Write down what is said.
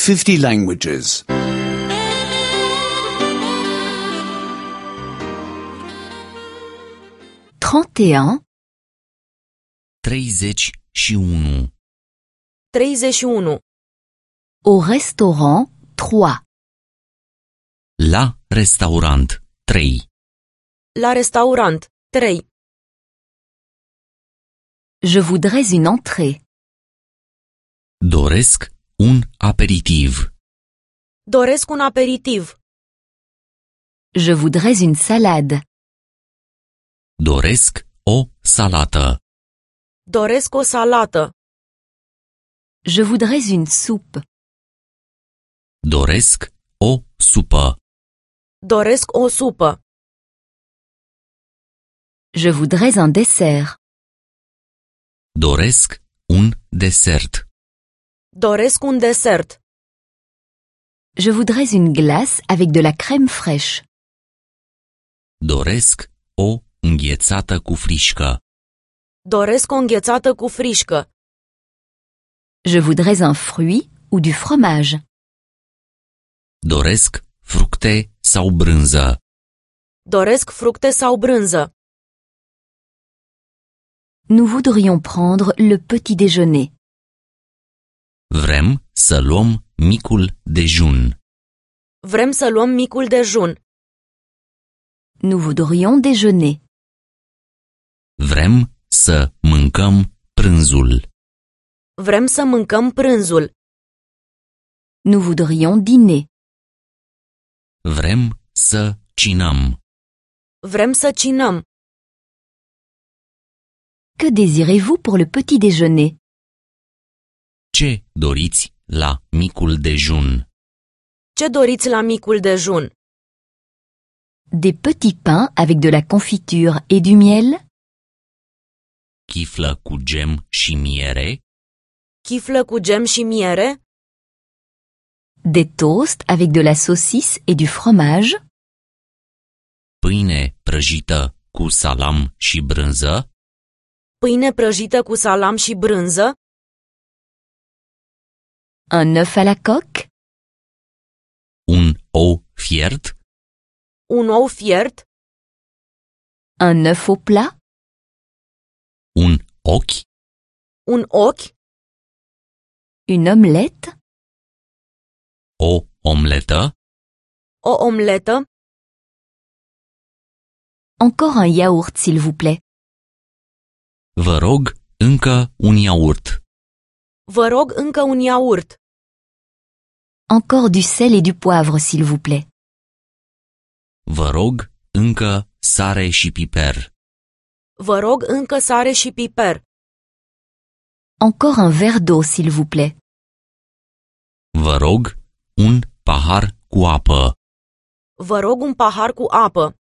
50 languages. 31. 31. 31. Au restaurant 3. La restaurant 3. La restaurant 3. Je voudrais une entrée. Doresc un aperitiv. Doresc un aperitiv. Je voudrais une salade. Doresc o salată. Doresc o salată. Je voudrais une soupe. Doresc o supă. Doresc o supă. Je voudrais un dessert. Doresc un desert. Doresc un desert. Je voudrais une glace avec de la crème fraîche. Doresc o înghețată cu frișcă. Doresc o înghețată cu frișcă. Je voudrais un fruit ou du fromage. Doresc fructe sau brânză. Doresc fructe sau brânză. Nous voudrions prendre le petit déjeuner. Vrem să luăm micul dejun. Vrem să luăm micul dejun. Nous voudrions déjeuner. Vrem să mâncăm prânzul. Vrem să mâncăm prânzul. Nous voudrions dîner. Vrem să cinăm. Vrem să cinăm. Que désirez-vous pour le petit déjeuner? Ce doriți la micul dejun? Ce doriți la micul dejun? Des petits pains avec de la confiture et du miel? Chiflă cu gem și miere? Chiflă cu gem și miere? Des toasts avec de la saucisse et du fromage? Pâine prăjită cu salam și brânză? Pâine prăjită cu salam și brânză? Un œuf à la coque? Un ou fiert? Un ou fiert? Un œuf au plat? Un ochi? Un ochi? Une omelette? O omletă? O omletă? Encore un yaourt, s'il vous plaît. Vă rog, încă un iaurt. Vă rog încă un iaurt. Encore du sel et du poivre, s'il vous plaît. Vă rog, încă sare și piper. Vă rog încă sare și piper. Encore un verre d'eau, s'il vous plaît. Vă rog, un pahar cu apă. Vă rog un pahar cu apă.